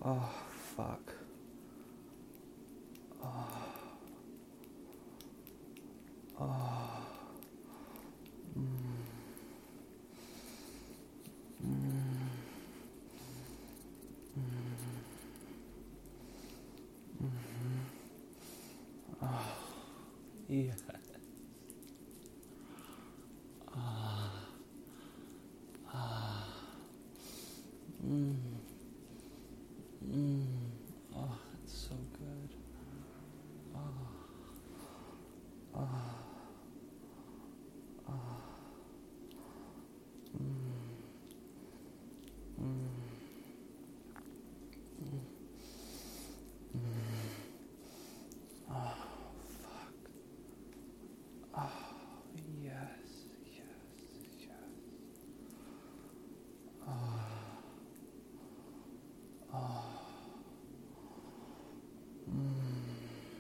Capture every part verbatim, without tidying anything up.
Oh, fuck. Oh. Oh. Mm. Mm. Mm. Mm-hmm. Oh. Yeah. Ah. Ah. Mm. Mm. Oh, it's so good. Oh. Oh. Oh. Mm. Mm. Mm. Mm. Oh, fuck. Oh, yes, yes, yes. Oh. Oh. Mm.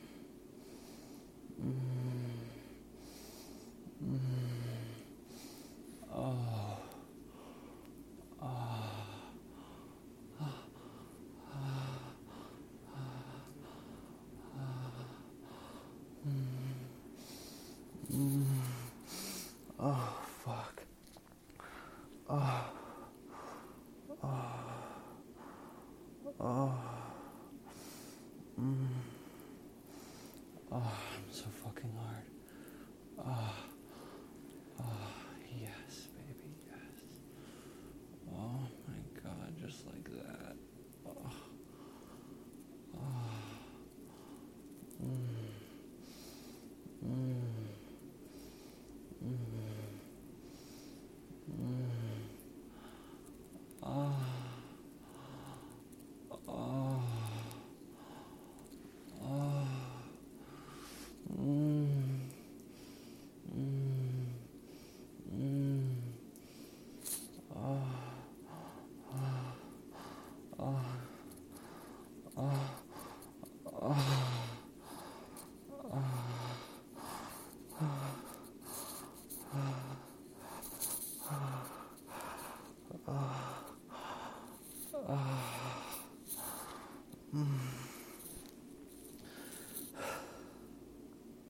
Mm. Mm. Oh. Oh. Mm. Oh, fuck. Oh. Oh. Oh. Mm. Oh, I'm so fucking hard. Oh.